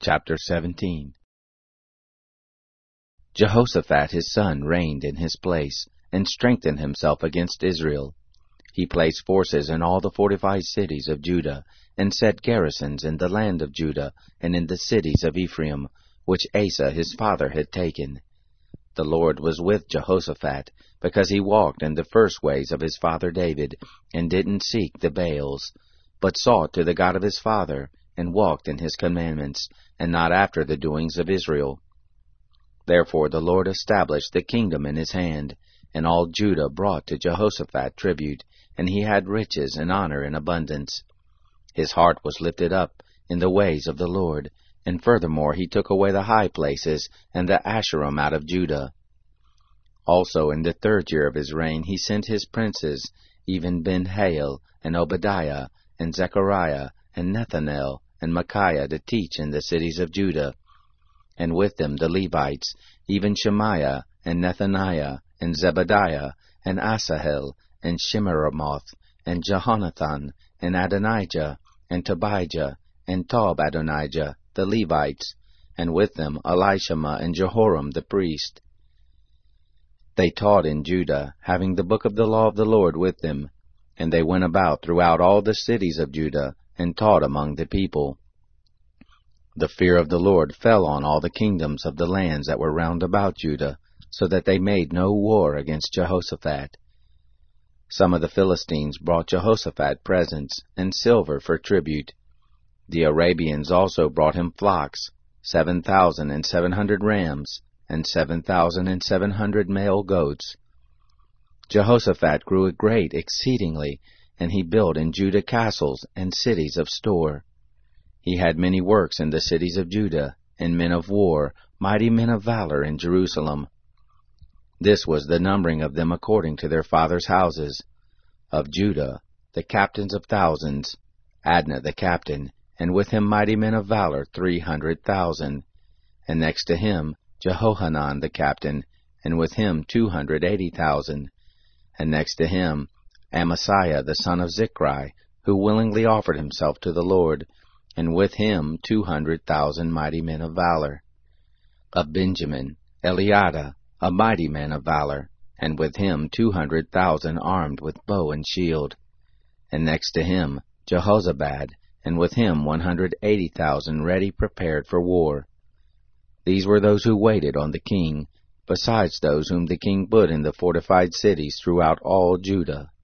Chapter 17. Jehoshaphat his son reigned in his place, and strengthened himself against Israel. He placed forces in all the fortified cities of Judah, and set garrisons in the land of Judah, and in the cities of Ephraim, which Asa his father had taken. The Lord was with Jehoshaphat, because he walked in the first ways of his father David, and didn't seek the Baals, but sought to the God of his father, and walked in his commandments, and not after the doings of Israel. Therefore the Lord established the kingdom in his hand, and all Judah brought to Jehoshaphat tribute, and he had riches and honor in abundance. His heart was lifted up in the ways of the Lord, and furthermore he took away the high places and the Asherim out of Judah. Also in the 3rd year of his reign he sent his princes, even Ben-Hail, and Obadiah, and Zechariah, and Nethanel, and Micaiah, to teach in the cities of Judah, and with them the Levites, even Shemaiah, and Nethaniah, and Zebadiah, and Asahel, and Shemiramoth, and Jehonathan, and Adonijah, and Tobijah, and Tob-Adonijah, the Levites, and with them Elishama and Jehoram the priest. They taught in Judah, having the book of the law of the Lord with them, and they went about throughout all the cities of Judah, and taught among the people. The fear of the Lord fell on all the kingdoms of the lands that were round about Judah, so that they made no war against Jehoshaphat. Some of the Philistines brought Jehoshaphat presents, and silver for tribute. The Arabians also brought him flocks, 7,700 rams, and 7,700 male goats. Jehoshaphat grew great exceedingly, and he built in Judah castles and cities of store. He had many works in the cities of Judah, and men of war, mighty men of valor in Jerusalem. This was the numbering of them according to their fathers' houses. Of Judah, the captains of thousands, Adnah the captain, and with him mighty men of valor 300,000. And next to him Jehohanan the captain, and with him 280,000. And next to him Amasiah the son of Zichri, who willingly offered himself to the Lord, and with him 200,000 mighty men of valor. Of Benjamin, Eliada, a mighty man of valor, and with him 200,000 armed with bow and shield. And next to him Jehozabad, and with him 180,000 ready prepared for war. These were those who waited on the king, besides those whom the king put in the fortified cities throughout all Judah.